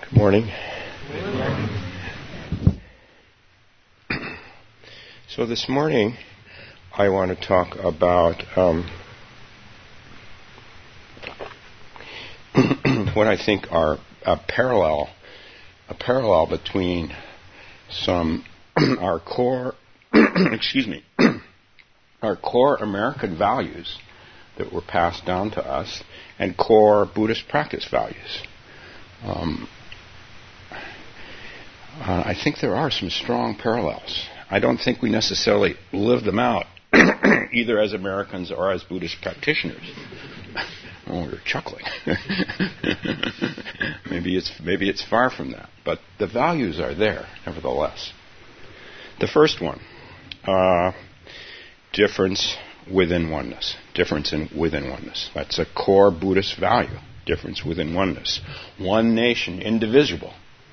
Good morning. So this morning I want to talk about what I think are a parallel between some our core our core American values that were passed down to us and core Buddhist practice values. I think there are some strong parallels. I don't think we necessarily live them out, either as Americans or as Buddhist practitioners. Oh, you're chuckling. Maybe it's far from that, but the values are there, nevertheless. The first one, difference within oneness. Difference within oneness. That's a core Buddhist value. Difference within oneness. One nation, indivisible,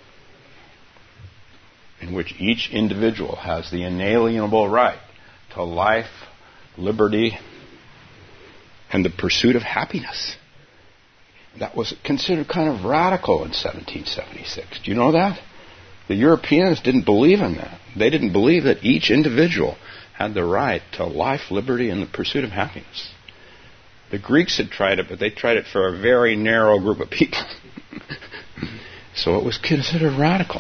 in which each individual has the inalienable right to life, liberty, and the pursuit of happiness. That was considered kind of radical in 1776. Do you know that? The Europeans didn't believe in that. They didn't believe that each individual had the right to life, liberty, and the pursuit of happiness. The Greeks had tried it, but they tried it for a very narrow group of people. So it was considered radical.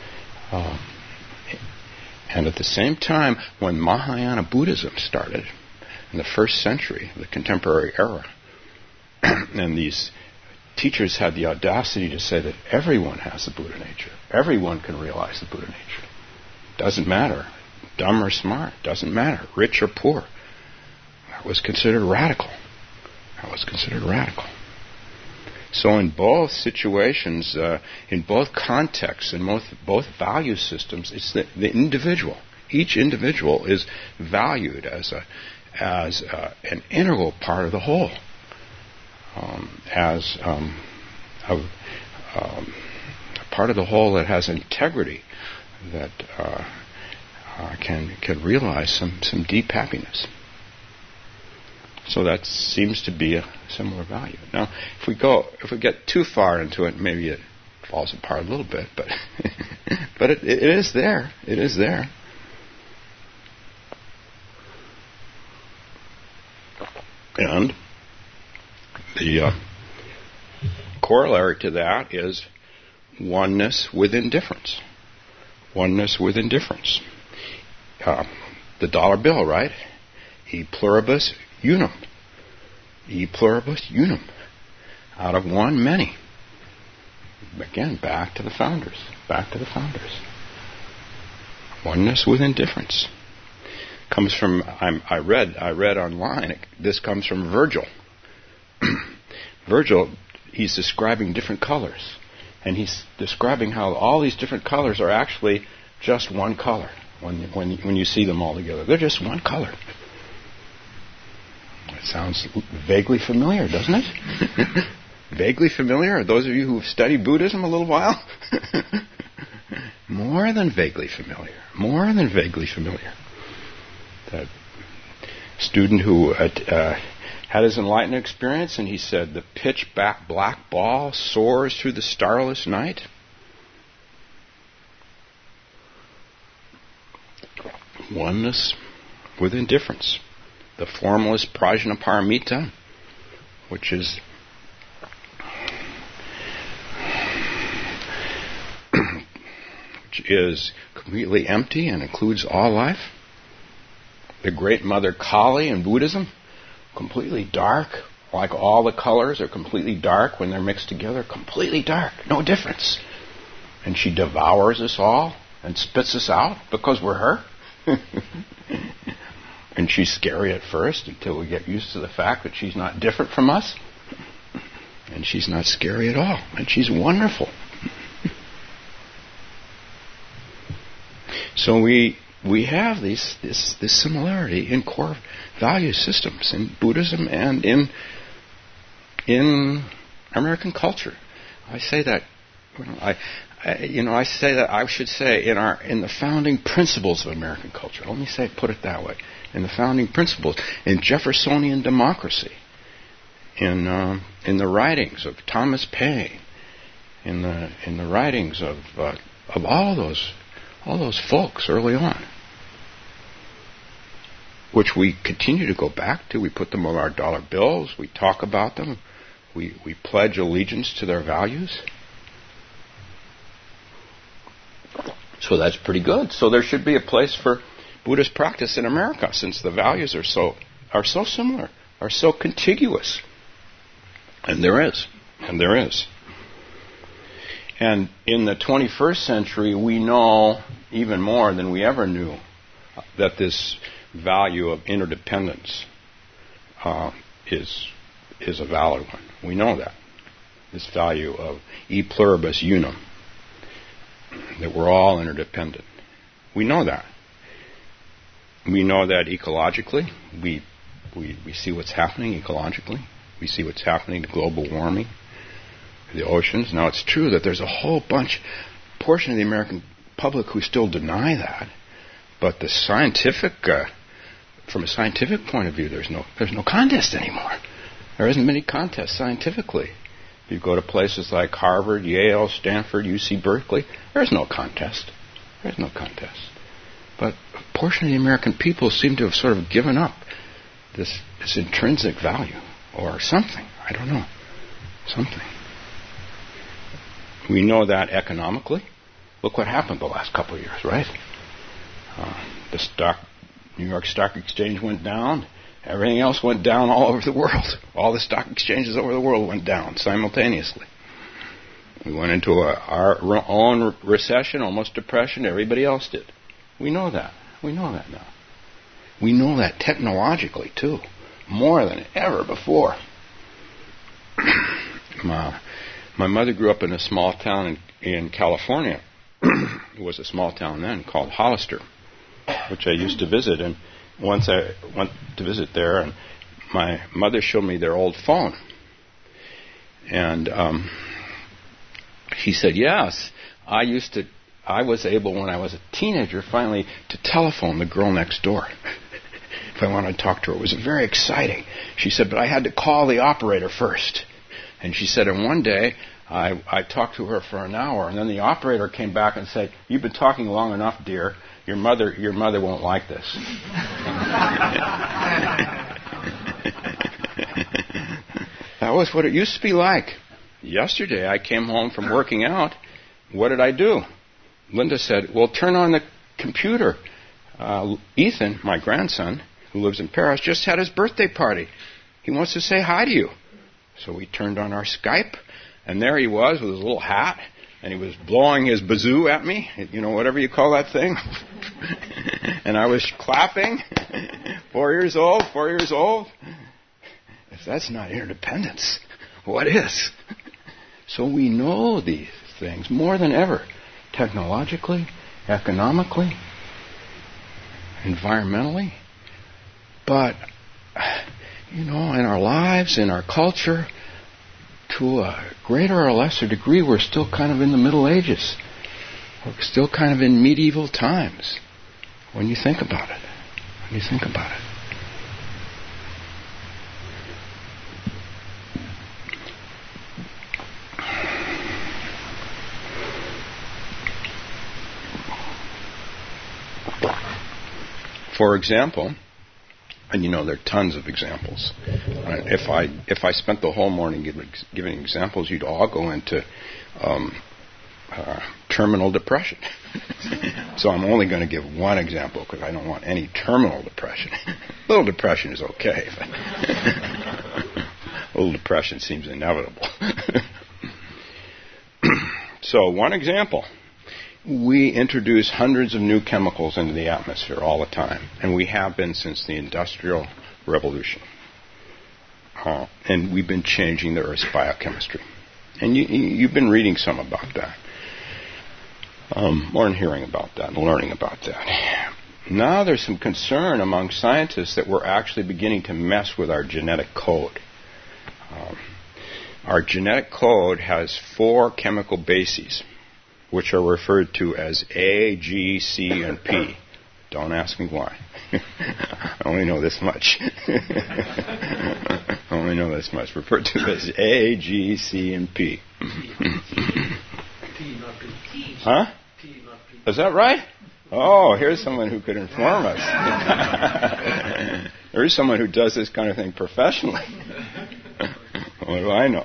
And at the same time, when Mahayana Buddhism started, in the first century of the contemporary era, and these teachers had the audacity to say that everyone has the Buddha nature. Everyone can realize the Buddha nature. Doesn't matter. Dumb or smart. Doesn't matter. Rich or poor. That was considered radical. So in both situations, in both contexts, in both value systems, it's the individual. Each individual is valued as an integral part of the whole, as a part of the whole that has integrity, that can realize some deep happiness. So that seems to be a similar value. Now, if we get too far into it, maybe it falls apart a little bit, but but it is there. It is there. And the corollary to that is oneness within difference. Oneness within difference. The dollar bill, right? E pluribus unum. E pluribus unum. Out of one, many. Again, back to the founders. Oneness within difference. Comes from, I read online, this comes from Virgil. Virgil, he's describing different colors. And he's describing how all these different colors are actually just one color when you see them all together. They're just one color. It sounds vaguely familiar, doesn't it? Vaguely familiar? Are those of you who've studied Buddhism a little while? More than vaguely familiar. That student who had his enlightenment experience, and he said, the pitch black ball soars through the starless night. Oneness with indifference. The formalist prajnaparamita, which is completely empty and includes all life. The great mother Kali in Buddhism, completely dark, like all the colors are completely dark when they're mixed together, completely dark, no difference. And she devours us all and spits us out because we're her. And she's scary at first until we get used to the fact that she's not different from us. And she's not scary at all. And she's wonderful. So we have this similarity in core value systems in Buddhism and in American culture. I say that I should say in the founding principles of American culture. Let me put it that way. In the founding principles, in Jeffersonian democracy, in the writings of Thomas Paine, in the writings of all those folks early on, which we continue to go back to. We put them on our dollar bills. We talk about them. We pledge allegiance to their values. So that's pretty good. So there should be a place for Buddhist practice in America, since the values are so similar, are so contiguous. And there is. And in the 21st century, we know even more than we ever knew that this value of interdependence is a valid one. We know that. This value of e pluribus unum, that we're all interdependent. We know that. We know that ecologically. We see what's happening ecologically. We see what's happening to global warming, the oceans. Now, it's true that there's a whole portion of the American public who still deny that. But the scientific, from a scientific point of view, there's no contest anymore. There isn't many contests scientifically. If you go to places like Harvard, Yale, Stanford, UC Berkeley, there's no contest. But a portion of the American people seem to have sort of given up this intrinsic value or something. I don't know. Something. We know that economically. Look what happened the last couple of years, right? New York Stock Exchange went down. Everything else went down all over the world. All the stock exchanges over the world went down simultaneously. We went into our own recession, almost depression. Everybody else did. We know that. We know that now. We know that technologically, too, more than ever before. My mother grew up in a small town in California. It was a small town then called Hollister, which I used to visit. And once I went to visit there, and my mother showed me their old phone. And she said, yes, I was able, when I was a teenager, finally to telephone the girl next door. If I wanted to talk to her. It was very exciting. She said, but I had to call the operator first. And she said, and one day, I talked to her for an hour, and then the operator came back and said, you've been talking long enough, dear. Your mother won't like this. That was what it used to be like. Yesterday, I came home from working out. What did I do? Linda said, well, turn on the computer. Ethan, my grandson, who lives in Paris, just had his birthday party. He wants to say hi to you. So we turned on our Skype, and there he was with his little hat, and he was blowing his bazoo at me, whatever you call that thing. And I was clapping. 4 years old. If that's not interdependence, what is? So we know these things more than ever, technologically, economically, environmentally. But, in our lives, in our culture, to a greater or lesser degree, we're still kind of in the Middle Ages. We're still kind of in medieval times, when you think about it. For example, and there are tons of examples. If I spent the whole morning giving examples, you'd all go into terminal depression. So I'm only going to give one example because I don't want any terminal depression. A little depression is okay. But a little depression seems inevitable. So one example. We introduce hundreds of new chemicals into the atmosphere all the time, and we have been since the Industrial Revolution. And we've been changing the Earth's biochemistry. And you've been reading some about that, or hearing about that, and learning about that. Now there's some concern among scientists that we're actually beginning to mess with our genetic code. Our genetic code has 4 chemical bases, which are referred to as A, G, C, and P. Don't ask me why. I only know this much. Referred to as A, G, C, and P. Huh? P, not P. Is that right? Oh, here's someone who could inform us. There's someone who does this kind of thing professionally. What do I know?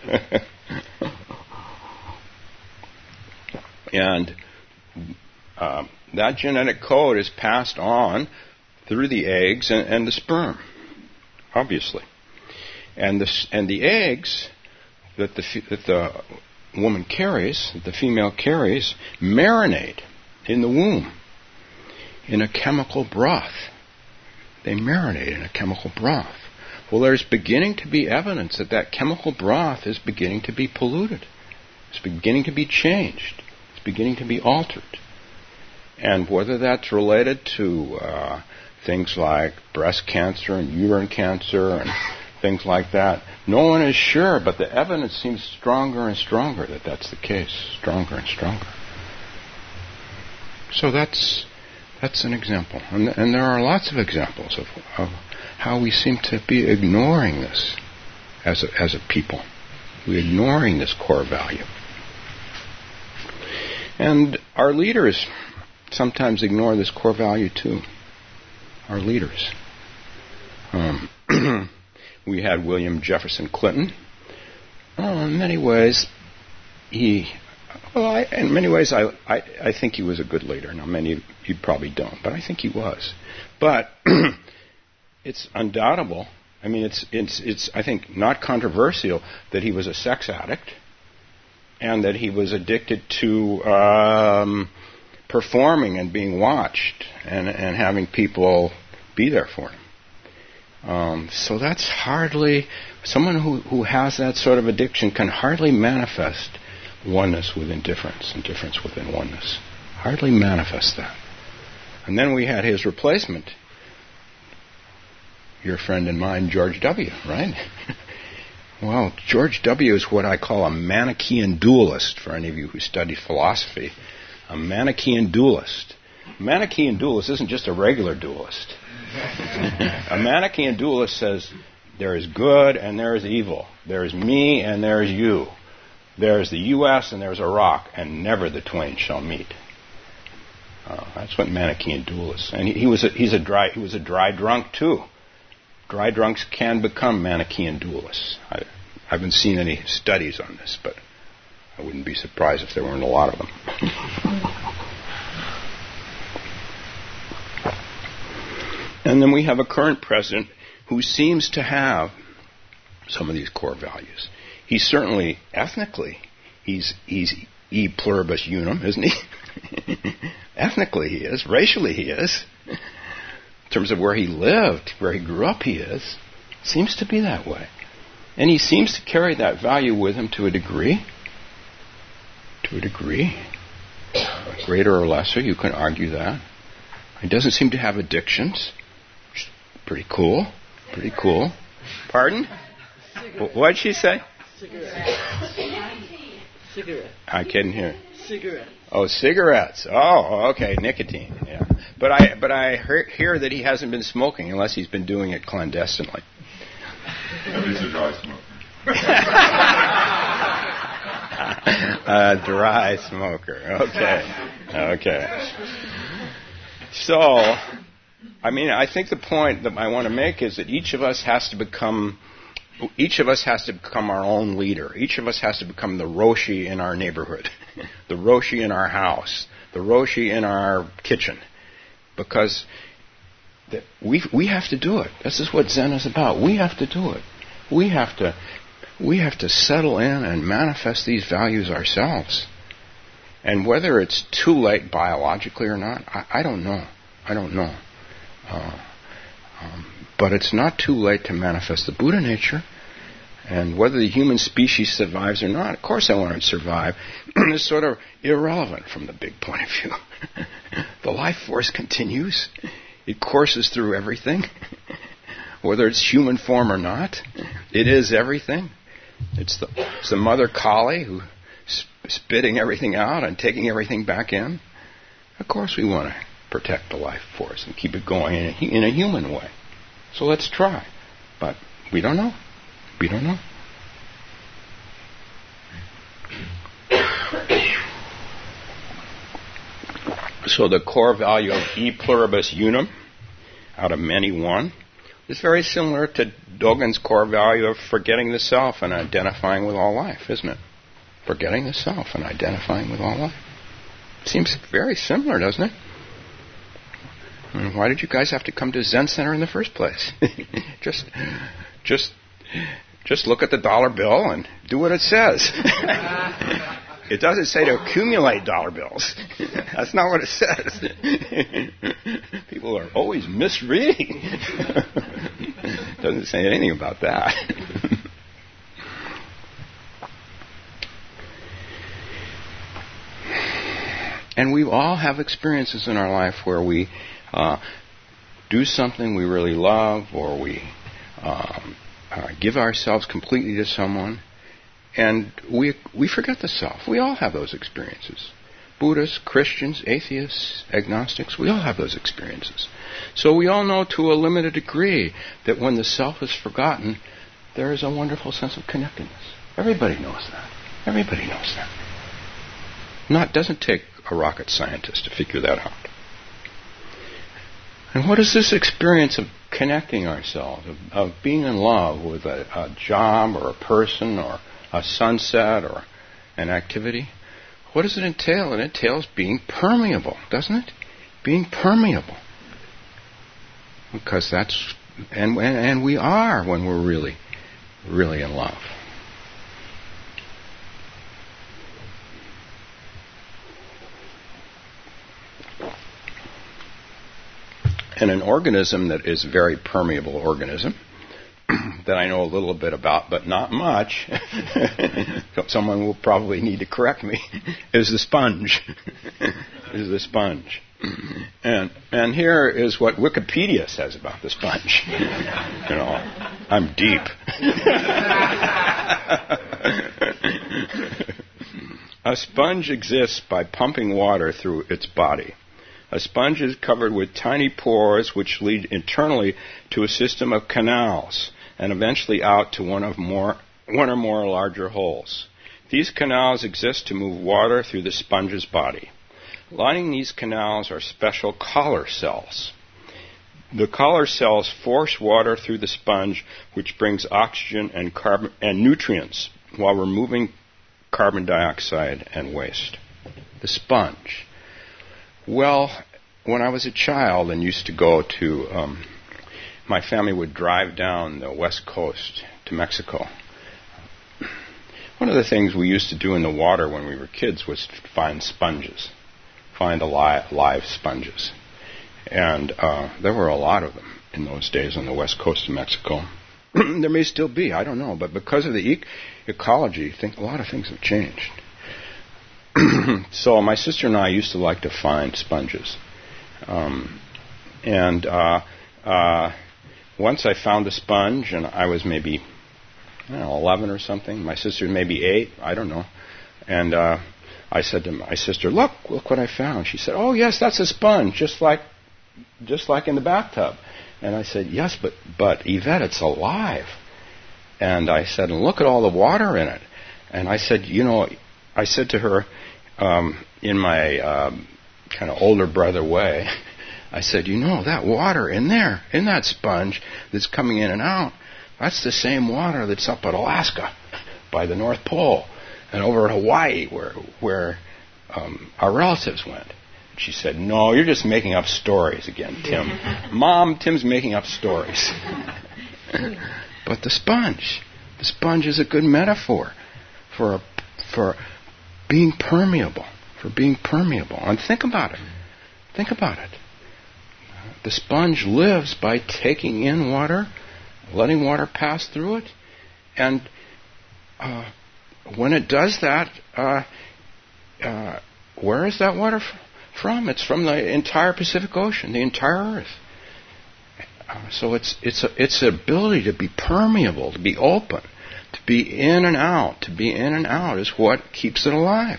And that genetic code is passed on through the eggs and the sperm, obviously. And the eggs that the woman carries, that the female carries, marinate in the womb in a chemical broth. They marinate in a chemical broth. Well, there's beginning to be evidence that chemical broth is beginning to be polluted. It's beginning to be changed. It's beginning to be altered. And whether that's related to things like breast cancer and uterine cancer and things like that, no one is sure, but the evidence seems stronger and stronger that that's the case, stronger and stronger. So that's an example. And there are lots of examples of how we seem to be ignoring this as a people. We're ignoring this core value. And our leaders sometimes ignore this core value too. Our leaders. We had William Jefferson Clinton. In many ways, I think he was a good leader. Now, many of you probably don't, but I think he was. But it's undoubtable. I mean, it's I think not controversial that he was a sex addict and that he was addicted to performing and being watched and having people be there for him. So that's hardly, someone who has that sort of addiction can hardly manifest oneness within difference and difference within oneness. Hardly manifest that. And then we had his replacement, your friend and mine, George W., right? Well, George W. is what I call a Manichaean dualist, for any of you who study philosophy. A Manichaean dualist. A Manichaean dualist isn't just a regular dualist. A Manichaean dualist says there is good and there is evil. There is me and there is you. There is the U.S. and there is Iraq, and never the twain shall meet. That's what Manichaean dualists. And he was a dry drunk too. Dry drunks can become Manichaean dualists. I haven't seen any studies on this, but I wouldn't be surprised if there weren't a lot of them. And then we have a current president who seems to have some of these core values. He's certainly, ethnically, he's e pluribus unum, isn't he? Ethnically he is. Racially he is. In terms of where he lived, where he grew up he is. Seems to be that way. And he seems to carry that value with him to a degree. To a degree. Greater or lesser, you can argue that. He doesn't seem to have addictions. Pretty cool. Pretty cool. Pardon? What'd she say? Cigarette. I couldn't hear. Cigarette. Oh, cigarettes. Oh, okay, nicotine. Yeah, but I hear that he hasn't been smoking unless he's been doing it clandestinely. He's a dry smoker. A dry smoker. Okay. So, I mean, I think the point that I want to make is that each of us has to become our own leader. Each of us has to become the Roshi in our neighborhood, the Roshi in our house, the Roshi in our kitchen, because we have to do it. This is what Zen is about. We have to do it. We have to settle in and manifest these values ourselves. And whether it's too late biologically or not, I don't know. But it's not too late to manifest the Buddha nature. And whether the human species survives or not, of course I want it to survive, is sort of irrelevant from the big point of view. The life force continues. It courses through everything. Whether it's human form or not, it is everything. It's the mother Kali who spitting everything out and taking everything back in. Of course we want to protect the life force and keep it going in a human way. So let's try. But we don't know. We don't know. So the core value of e pluribus unum, out of many one, is very similar to Dogen's core value of forgetting the self and identifying with all life, isn't it? Forgetting the self and identifying with all life. Seems very similar, doesn't it? And why did you guys have to come to Zen Center in the first place? Just look at the dollar bill and do what it says. It doesn't say to accumulate dollar bills. That's not what it says. People are always misreading. It doesn't say anything about that. And we all have experiences in our life where we do something we really love, or we give ourselves completely to someone, and we forget the self. We all have those experiences. Buddhists, Christians, atheists, agnostics, we all have those experiences. So we all know to a limited degree that when the self is forgotten, there is a wonderful sense of connectedness. Everybody knows that. Everybody knows that. It doesn't take a rocket scientist to figure that out. And what is this experience of connecting ourselves, of being in love with a job or a person or a sunset or an activity? What does it entail? It entails being permeable, doesn't it? Being permeable. Because that's, and we are when we're really, really in love. And an organism that is a very permeable organism, that I know a little bit about, but not much, someone will probably need to correct me, is the sponge. Is the sponge. And here is what Wikipedia says about the sponge. You know, I'm deep. A sponge exists by pumping water through its body. A sponge is covered with tiny pores which lead internally to a system of canals and eventually out to one or more larger holes. These canals exist to move water through the sponge's body. Lining these canals are special collar cells. The collar cells force water through the sponge, which brings oxygen and nutrients while removing carbon dioxide and waste. The sponge. Well, when I was a child and used to go to, my family would drive down the west coast to Mexico. One of the things we used to do in the water when we were kids was find sponges, find live sponges. And there were a lot of them in those days on the west coast of Mexico. There may still be, I don't know, but because of the ecology, I think a lot of things have changed. So my sister and I used to like to find sponges. Once I found a sponge, and I was maybe 11 or something. My sister maybe 8, I don't know. And I said to my sister, look what I found. She said, oh, yes, that's a sponge, just like in the bathtub. And I said, yes, but Yvette, it's alive. And I said, look at all the water in it. And I said, I said to her, in my kind of older brother way, I said, that water in there, in that sponge that's coming in and out, that's the same water that's up at Alaska by the North Pole and over at Hawaii where our relatives went. And she said, no, you're just making up stories again, Tim. Mom, Tim's making up stories. But the sponge is a good metaphor for being permeable, And think about it. The sponge lives by taking in water, letting water pass through it, and when it does that, where is that water from? It's from the entire Pacific Ocean, the entire Earth. So its ability to be permeable, to be open, to be in and out. To be in and out is what keeps it alive.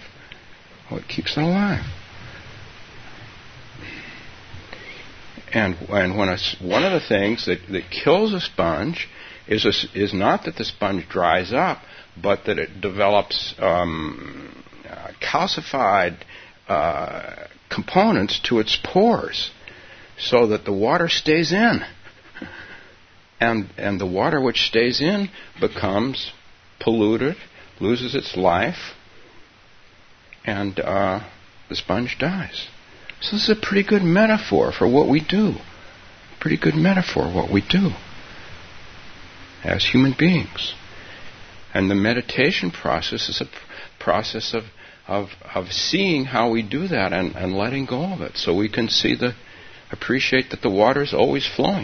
And when one of the things that kills a sponge is not that the sponge dries up, but that it develops calcified components to its pores so that the water stays in. And the water which stays in becomes polluted, loses its life, and the sponge dies. So this is a pretty good metaphor for what we do. Pretty good metaphor what we do as human beings. And the meditation process is a process of seeing how we do that and letting go of it, so we can appreciate that the water is always flowing.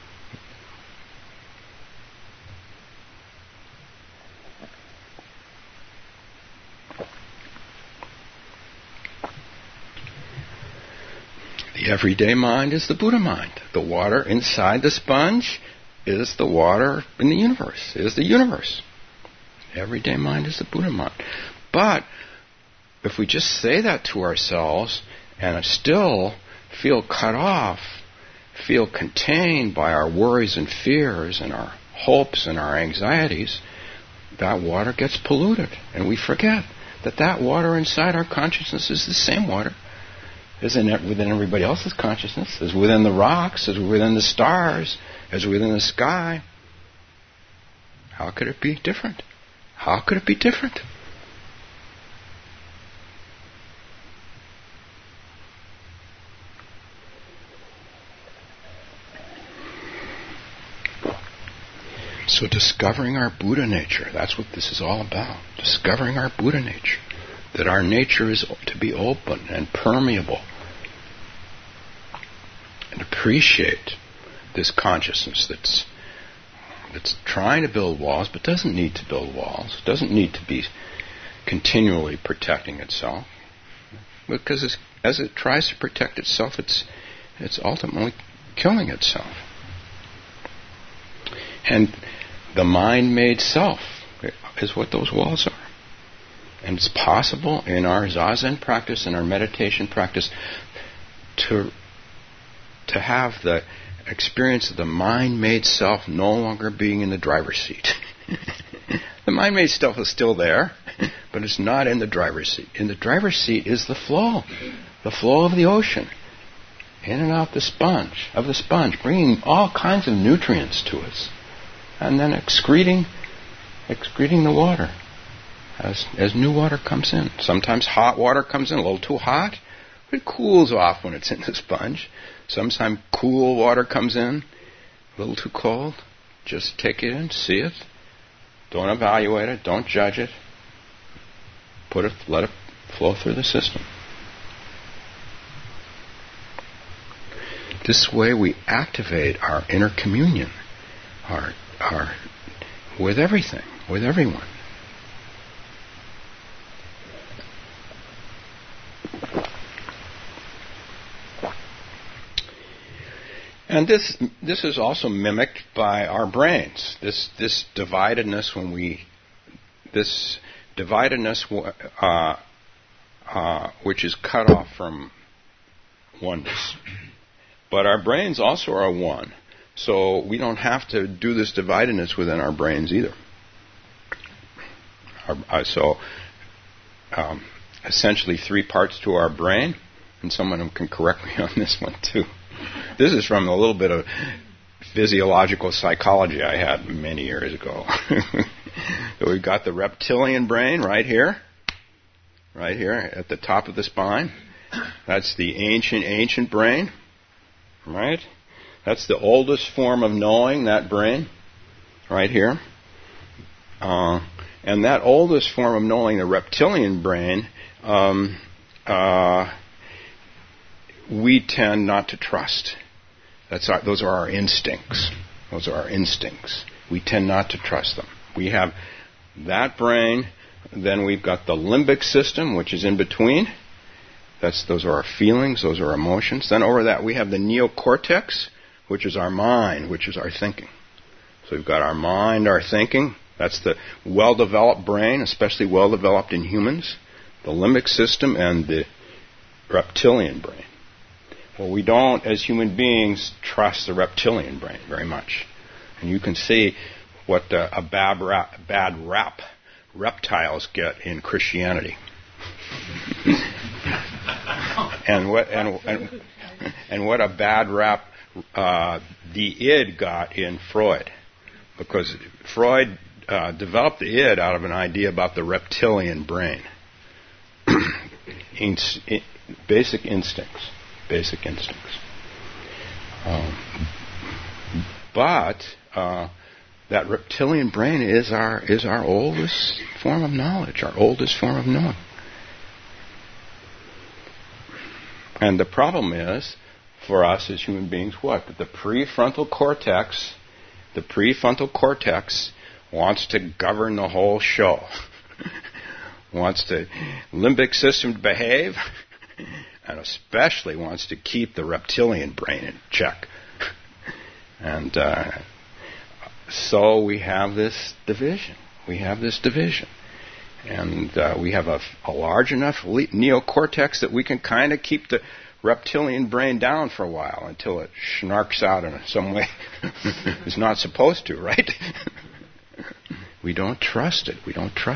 The everyday mind is the Buddha mind. The water inside the sponge is the water in the universe, is the universe. Everyday mind is the Buddha mind. But if we just say that to ourselves and still feel cut off, feel contained by our worries and fears and our hopes and our anxieties, that water gets polluted. And we forget that water inside our consciousness is the same water as within everybody else's consciousness, as within the rocks, as within the stars, as within the sky. How could it be different? How could it be different? So discovering our Buddha nature, that's what this is all about. Discovering our Buddha nature. That our nature is to be open and permeable. And appreciate this consciousness that's trying to build walls, but doesn't need to build walls, doesn't need to be continually protecting itself. Because as it tries to protect itself, it's ultimately killing itself. And the mind-made self is what those walls are. And it's possible in our Zazen practice, in our meditation practice, to have the experience of the mind-made self no longer being in the driver's seat. The mind-made self is still there, but it's not in the driver's seat. In the driver's seat is the flow of the ocean, in and out the sponge, bringing all kinds of nutrients to us, and then excreting the water as new water comes in. Sometimes hot water comes in a little too hot, but it cools off when it's in the sponge. Sometimes cool water comes in, a little too cold. Just take it in, see it. Don't evaluate it, don't judge it. Let it flow through the system. This way we activate our inner communion, our with everything, with everyone. And this is also mimicked by our brains. This dividedness which is cut off from oneness. But our brains also are one, so we don't have to do this dividedness within our brains either. Essentially 3 parts to our brain, and someone can correct me on this one too. This is from a little bit of physiological psychology I had many years ago. So we've got the reptilian brain right here at the top of the spine. That's the ancient brain, right? That's the oldest form of knowing, that brain, right here. And that oldest form of knowing, the reptilian brain, we tend not to trust. Those are our instincts. We tend not to trust them. We have that brain, then we've got the limbic system, which is in between. Those are our feelings, those are our emotions. Then over that we have the neocortex, which is our mind, which is our thinking. So we've got our mind, our thinking. That's the well-developed brain, especially well-developed in humans. The limbic system and the reptilian brain. Well, we don't, as human beings, trust the reptilian brain very much. And you can see what a bad rap reptiles get in Christianity. and what a bad rap the id got in Freud, because Freud developed the id out of an idea about the reptilian brain, basic instincts. But that reptilian brain is our oldest form of knowledge, our oldest form of knowing. And the problem is, for us as human beings, what? That the prefrontal cortex wants to govern the whole show. Wants the limbic system to behave, and especially wants to keep the reptilian brain in check. And so we have this division. And we have a large enough neocortex that we can kind of keep the reptilian brain down for a while until it snarks out in some way it's not supposed to, right? We don't trust it.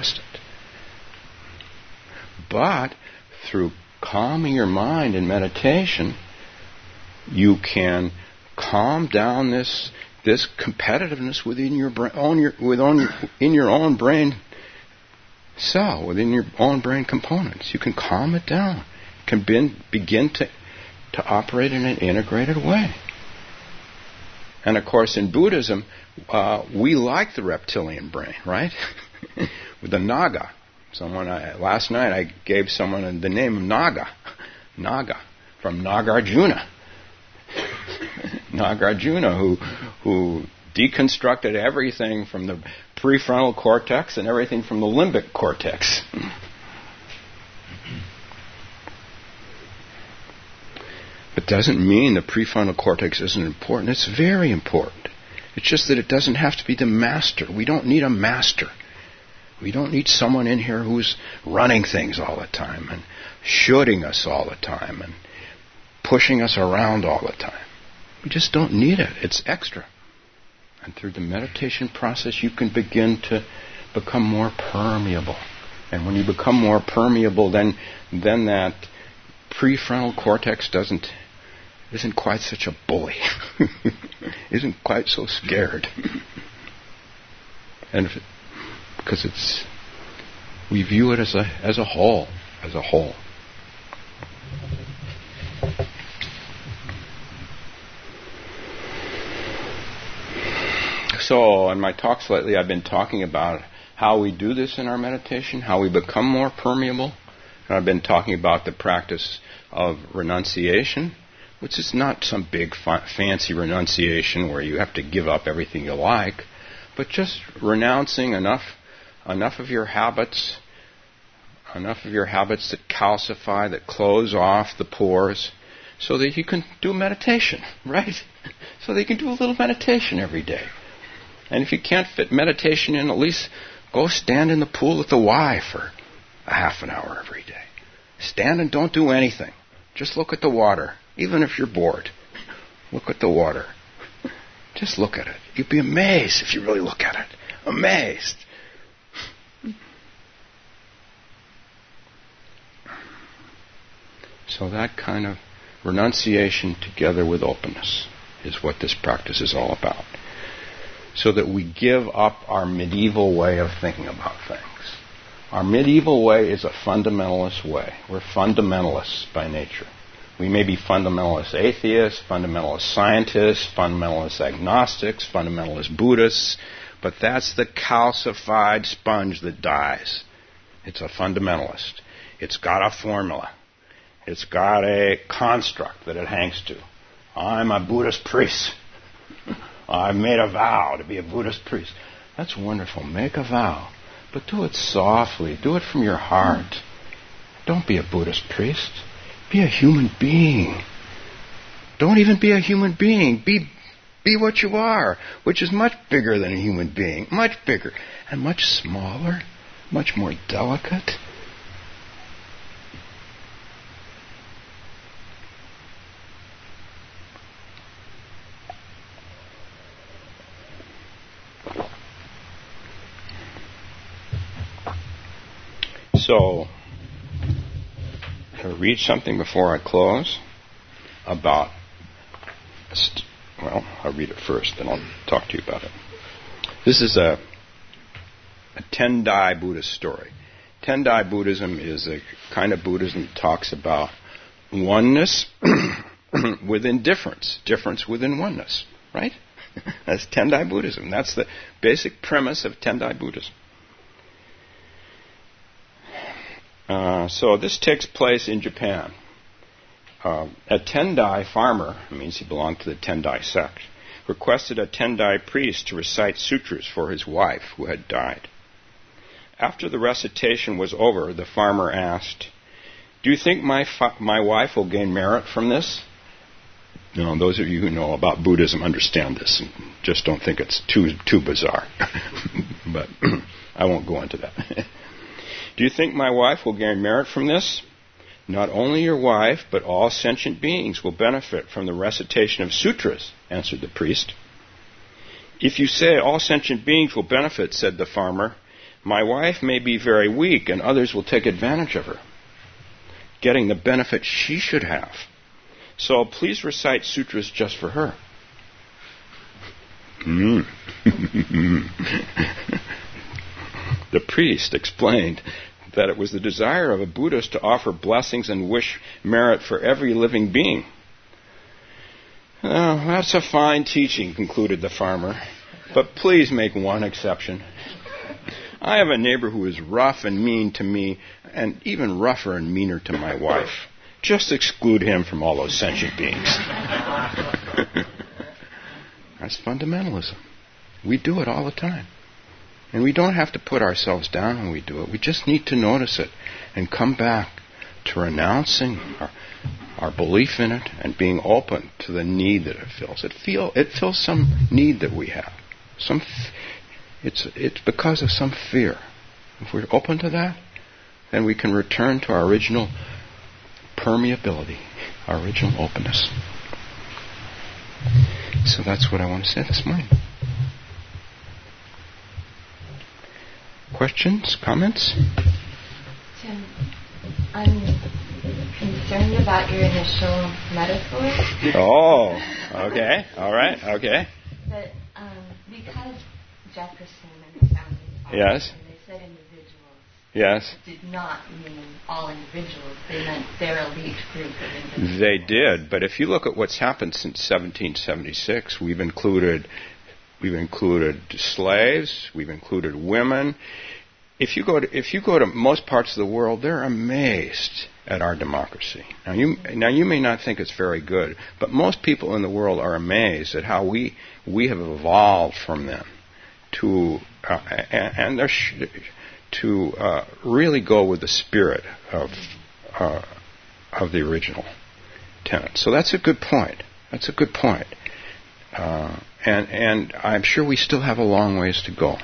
But through calming your mind in meditation, you can calm down this competitiveness within your in your own brain cell, within your own brain components. You can calm it down. Can begin to operate in an integrated way. And of course, in Buddhism, we like the reptilian brain, right? With the Naga. Last night I gave someone the name of Naga, from Nagarjuna. Nagarjuna, who deconstructed everything from the prefrontal cortex and everything from the limbic cortex. It doesn't mean the prefrontal cortex isn't important. It's very important. It's just that it doesn't have to be the master. We don't need a master. We don't need someone in here who's running things all the time and shooting us all the time and pushing us around all the time. We just don't need it. It's extra. And through the meditation process, you can begin to become more permeable. And when you become more permeable, then that prefrontal cortex isn't quite such a bully. Isn't quite so scared. And because we view it as a whole. So, in my talks lately, I've been talking about how we do this in our meditation, how we become more permeable. And I've been talking about the practice of renunciation, which is not some big fancy renunciation where you have to give up everything you like, but just renouncing enough of your habits that calcify, that close off the pores, so that you can do meditation, right? So that you can do a little meditation every day. And if you can't fit meditation in, at least go stand in the pool at the Y for a half an hour every day. Stand and don't do anything. Just look at the water. Even if you're bored, look at the water. Just look at it. You'd be amazed if you really look at it. Amazed. So that kind of renunciation together with openness is what this practice is all about. So that we give up our medieval way of thinking about things. Our medieval way is a fundamentalist way. We're fundamentalists by nature. We may be fundamentalist atheists, fundamentalist scientists, fundamentalist agnostics, fundamentalist Buddhists, but that's the calcified sponge that dies. It's a fundamentalist. It's got a formula. It's got a construct that it hangs to. I'm a Buddhist priest. I've made a vow to be a Buddhist priest. That's wonderful. Make a vow. But do it softly. Do it from your heart. Don't be a Buddhist priest. Be a human being. Don't even be a human being. Be what you are, which is much bigger than a human being. Much bigger. And much smaller. Much more delicate. So, read something before I close about, I'll read it first, then I'll talk to you about it. This is a Tendai Buddhist story. Tendai Buddhism is a kind of Buddhism that talks about oneness within difference, difference within oneness, right? That's Tendai Buddhism. That's the basic premise of Tendai Buddhism. So this takes place in Japan. A Tendai farmer, it means he belonged to the Tendai sect, requested a Tendai priest to recite sutras for his wife who had died. After the recitation was over, the farmer asked, "Do you think my wife will gain merit from this?" No, those of you who know about Buddhism understand this and just don't think it's too bizarre. But I won't go into that. "Do you think my wife will gain merit from this?" "Not only your wife, but all sentient beings will benefit from the recitation of sutras," answered the priest. "If you say all sentient beings will benefit," said the farmer, "my wife may be very weak and others will take advantage of her, getting the benefit she should have. So please recite sutras just for her." The priest explained that it was the desire of a Buddhist to offer blessings and wish merit for every living being. "Oh, that's a fine teaching," concluded the farmer, "but please make one exception. I have a neighbor who is rough and mean to me, and even rougher and meaner to my wife. Just exclude him from all those sentient beings." That's fundamentalism. We do it all the time. And we don't have to put ourselves down when we do it. We just need to notice it and come back to renouncing our belief in it and being open to the need that it fills. It fills some need that we have. It's because of some fear. If we're open to that, then we can return to our original permeability, our original openness. So that's what I want to say this morning. Questions? Comments? Tim, I'm concerned about your initial metaphor. Oh, okay. All right. Okay. That because Jefferson and the founding fathers, Yes. when they said individuals, Yes. did not mean all individuals. They meant their elite group of individuals. They did, but if you look at what's happened since 1776, we've included slaves, we've included women. If you go to most parts of the world, they're amazed at our democracy. Now you may not think it's very good, but most people in the world are amazed at how we have evolved from them to really go with the spirit of the original tenet. So that's a good point. That's a good point. And I'm sure we still have a long ways to go.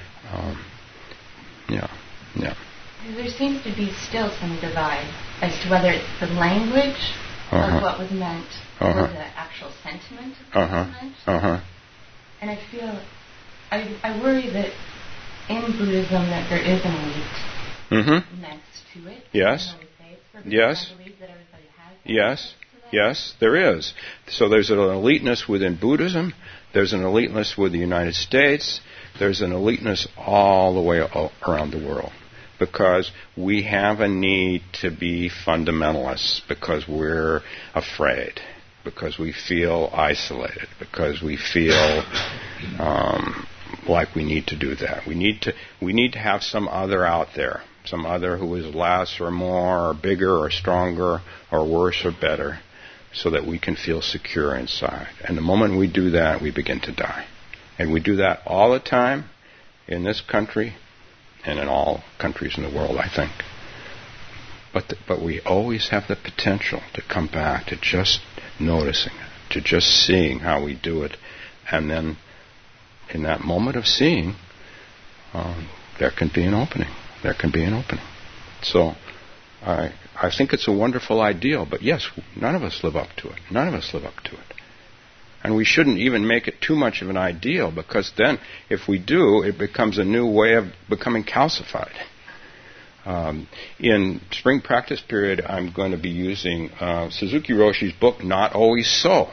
Yeah. There seems to be still some divide as to whether it's the language of what was meant or the actual sentiment of what was meant. And I feel, I worry that in Buddhism that there is an elite next to it. Yes. Yes. I believe that everybody has. Yes. Yes, there is. So there's an eliteness within Buddhism. There's an eliteness with the United States. There's an eliteness all the way around the world. Because we have a need to be fundamentalists. Because we're afraid. Because we feel isolated. Because we feel like we need to do that. We need to have some other out there. Some other who is less or more or bigger or stronger or worse or better, so that we can feel secure inside. And the moment we do that, we begin to die. And we do that all the time in this country and in all countries in the world, I think. But we always have the potential to come back to just noticing it, to just seeing how we do it. And then in that moment of seeing, there can be an opening. There can be an opening. So I think it's a wonderful ideal, but yes, none of us live up to it. None of us live up to it. And we shouldn't even make it too much of an ideal, because then, if we do, it becomes a new way of becoming calcified. In spring practice period, I'm going to be using Suzuki Roshi's book, Not Always So.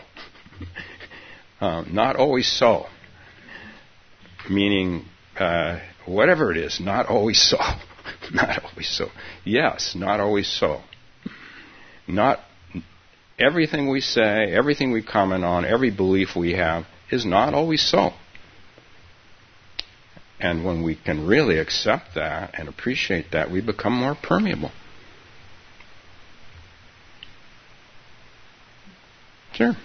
Not always so. Meaning, whatever it is, not always so. Not always so. Yes, not always so. Not everything we say, everything we comment on, every belief we have is not always so. And when we can really accept that and appreciate that, we become more permeable. Sure.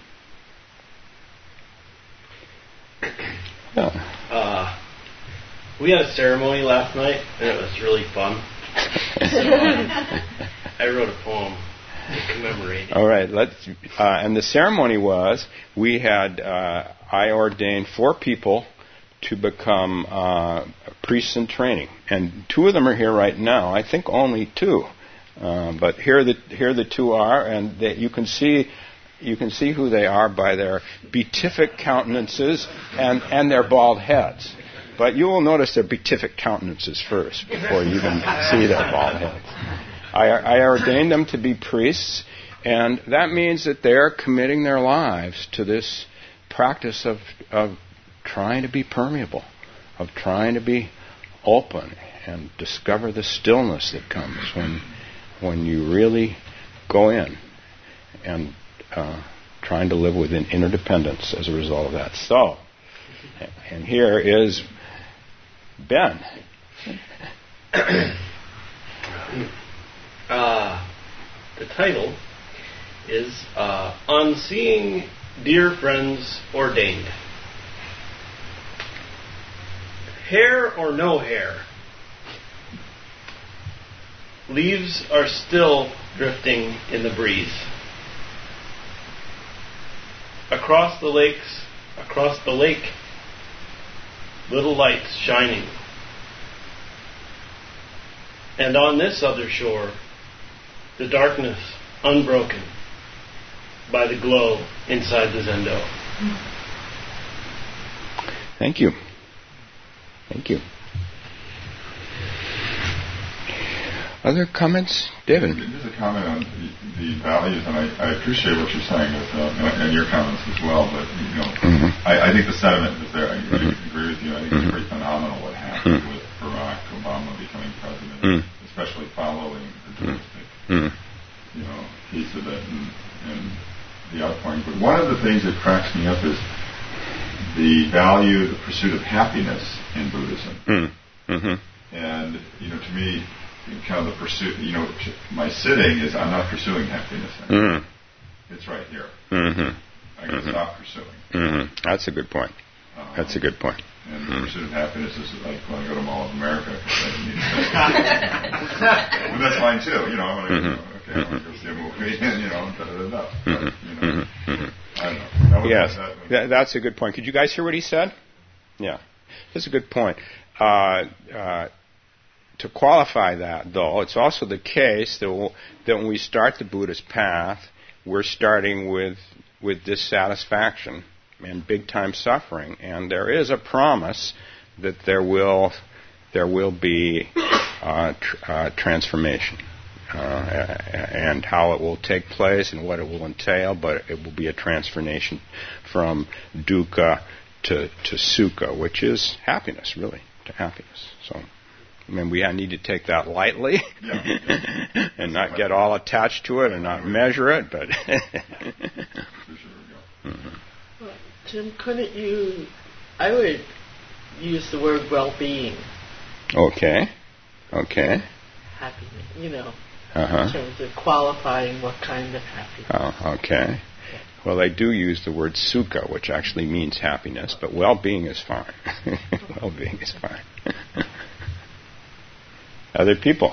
Yeah. We had a ceremony last night, and it was really fun. So, I wrote a poem to commemorate it. All right. And the ceremony was, I ordained 4 people to become priests in training, and 2 of them are here right now. I think only 2, but here the 2 are, and you can see who they are by their beatific countenances and their bald heads. But you will notice their beatific countenances first before you even see their bald heads. I ordained them to be priests, and that means that they're committing their lives to this practice of trying to be permeable, of trying to be open and discover the stillness that comes when you really go in and trying to live within interdependence as a result of that. So, and here is Ben. The title is On Seeing Dear Friends Ordained. Hair or no hair, leaves are still drifting in the breeze. Across the lake, little lights shining. And on this other shore, the darkness unbroken by the glow inside the Zendo. Thank you. Thank you. Other comments? David? Just a comment on the values, and I appreciate what you're saying and your comments as well, but I think the sentiment is there. I agree with you. I think it's pretty phenomenal what happened with Barack Obama becoming president, especially following the domestic piece of it and the outpouring. But one of the things that cracks me up is the pursuit of happiness in Buddhism. And, to me, kind of the pursuit, my sitting is I'm not pursuing happiness anymore. It's right here. I can stop pursuing. That's a good point. That's a good point. And the pursuit of happiness is like when I go to Mall of America. And that's fine too. I want to go see a movie and, I don't know. Yes, that's a good point. Could you guys hear what he said? Yeah, that's a good point. To qualify that, though, it's also the case that when we start the Buddhist path, we're starting with dissatisfaction and big-time suffering, and there is a promise that there will be transformation, and how it will take place and what it will entail, but it will be a transformation from dukkha to sukha, which is happiness, really, to happiness. So, we need to take that lightly and not get all attached to it and not measure it, but... Well, Jim, couldn't you... I would use the word well-being. Okay. Happiness, in terms of qualifying what kind of happiness. Oh, okay. Well, they do use the word sukha, which actually means happiness, but well-being is fine. Well-being is fine. Other people?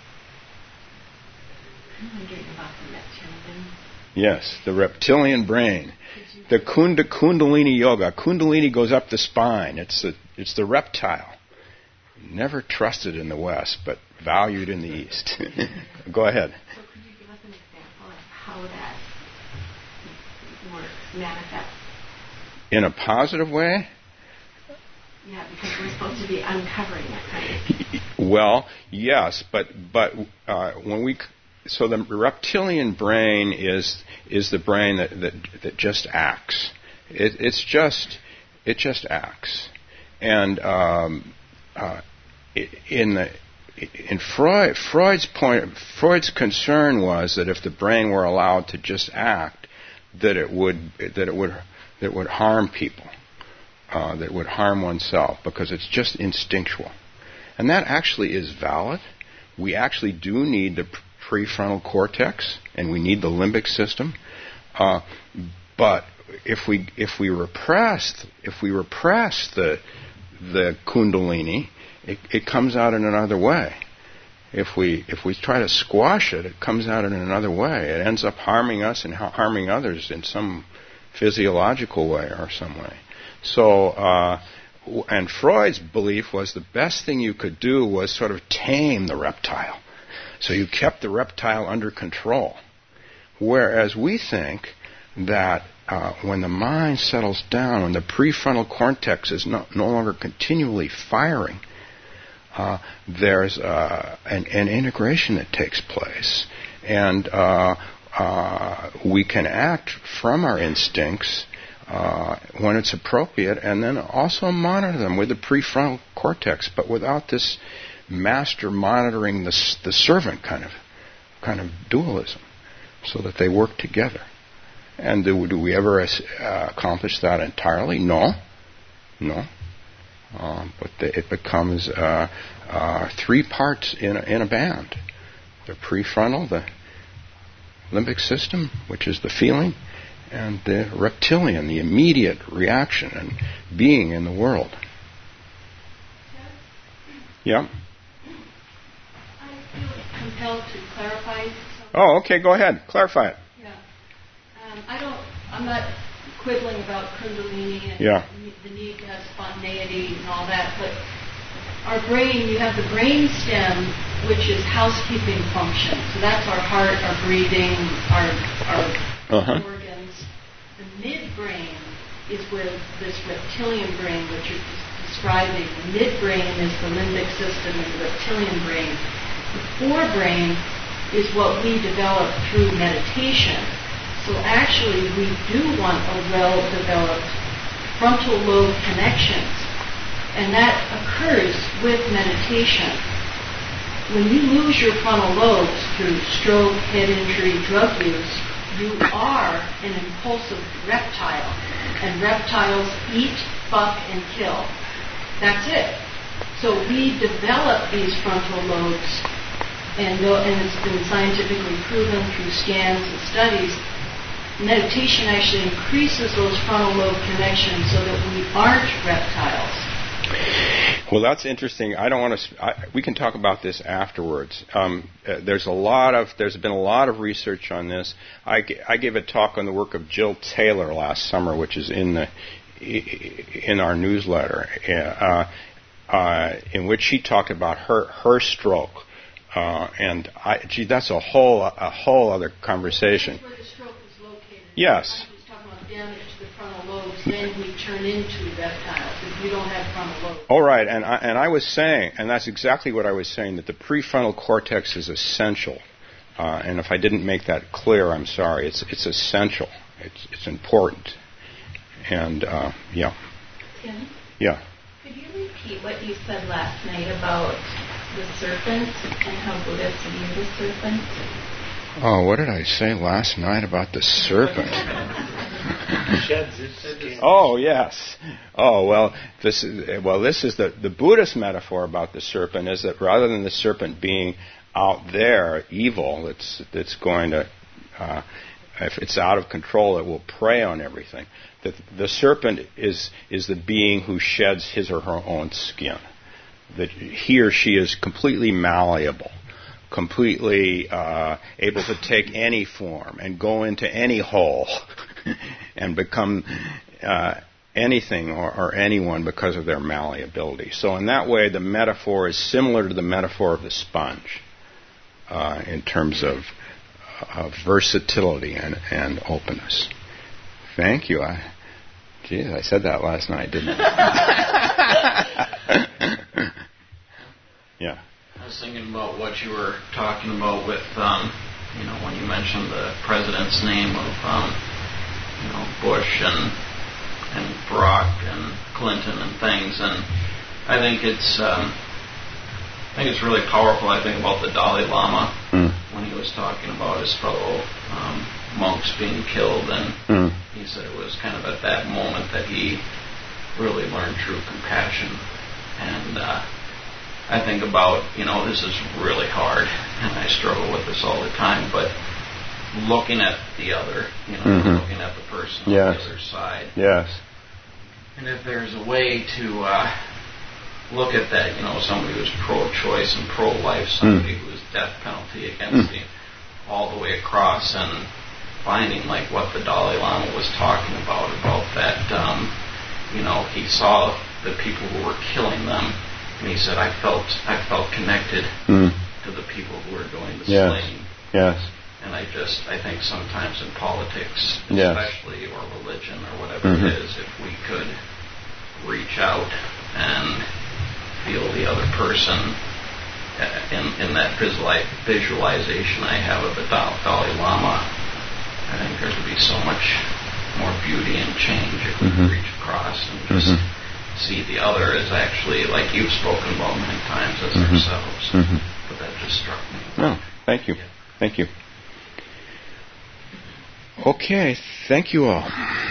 I'm wondering about the reptilian. Yes, the reptilian brain. The Kundalini yoga. Kundalini goes up the spine. It's the reptile. Never trusted in the West, but valued in the East. Go ahead. So could you give us an example of how that works, manifests? In a positive way? Yeah, because we're supposed to be uncovering it, right? Well, yes, but when we so the reptilian brain is the brain that just acts. It just acts, and in Freud's concern was that if the brain were allowed to just act, that it would harm people, that it would harm oneself, because it's just instinctual. And that actually is valid. We actually do need the prefrontal cortex, and we need the limbic system. But if we repress the kundalini, it comes out in another way. If we try to squash it, it comes out in another way. It ends up harming us and harming others in some physiological way or some way. So, and Freud's belief was the best thing you could do was sort of tame the reptile. So you kept the reptile under control. Whereas we think that when the mind settles down, when the prefrontal cortex is no longer continually firing, there's an integration that takes place. And we can act from our instincts when it's appropriate, and then also monitor them with the prefrontal cortex, but without this master monitoring the servant kind of dualism, so that they work together. And do we ever accomplish that entirely? No. But it becomes 3 parts in a band: the prefrontal, the limbic system, which is the feeling, and the reptilian, the immediate reaction and being in the world. Yeah? I feel compelled to clarify something. Oh, okay, go ahead. Clarify it. Yeah. I'm not quibbling about Kundalini and the need to have spontaneity and all that, but our brain, you have the brain stem, which is housekeeping function. So that's our heart, our breathing, our organs. The midbrain is where this reptilian brain, which you're describing. The midbrain is the limbic system and the reptilian brain. The forebrain is what we develop through meditation. So actually, we do want a well-developed frontal lobe connections, and that occurs with meditation. When you lose your frontal lobes through stroke, head injury, drug use, you are an impulsive reptile, and reptiles eat, fuck, and kill. That's it. So we develop these frontal lobes, and it's been scientifically proven through scans and studies. Meditation actually increases those frontal lobe connections so that we aren't reptiles. Well, that's interesting. I don't want to. We can talk about this afterwards. There's been a lot of research on this. I gave a talk on the work of Jill Taylor last summer, which is in our newsletter, in which she talked about her stroke. That's a whole other conversation. That's where the stroke is located. Yes. I was talking about damage to the frontal lobes, then we turn into reptiles if we don't have frontal lobes. All right, and I was saying, and that's exactly what I was saying, that the prefrontal cortex is essential. And if I didn't make that clear, I'm sorry. It's essential. It's important. And yeah. Tim? Yeah. Could you repeat what you said last night about the serpent and how Buddhists view the serpent? Oh, what did I say last night about the serpent? Oh, yes. Oh, well, this is the Buddhist metaphor about the serpent is that rather than the serpent being out there, evil, that's going to, if it's out of control, it will prey on everything. That the serpent is the being who sheds his or her own skin. That he or she is completely malleable, completely able to take any form and go into any hole and become anything or anyone because of their malleability. So in that way, the metaphor is similar to the metaphor of the sponge in terms of versatility and openness. Thank you. I said that last night, didn't I? thinking about what you were talking about with, when you mentioned the president's name of, Bush and Barack and Clinton and things, and I think it's really powerful. I think about the Dalai Lama when he was talking about his fellow monks being killed, and he said it was kind of at that moment that he really learned true compassion. And I think about, this is really hard, and I struggle with this all the time, but looking at the other, looking at the person on the other side. Yes. And if there's a way to look at that, somebody who's pro-choice and pro-life, somebody who is death penalty against all the way across, and finding like what the Dalai Lama was talking about that, he saw the people who were killing them, and he said, I felt connected to the people who were doing the slaying. Yes. And I think sometimes in politics, especially, or religion, or whatever it is, if we could reach out and feel the other person in that visualization I have of the Dalai Lama, I think there would be so much more beauty and change if we could reach across and just see the other as actually, like you've spoken about many times, as ourselves. But that just struck me. Oh, thank you. Yeah. Thank you. Okay, thank you all.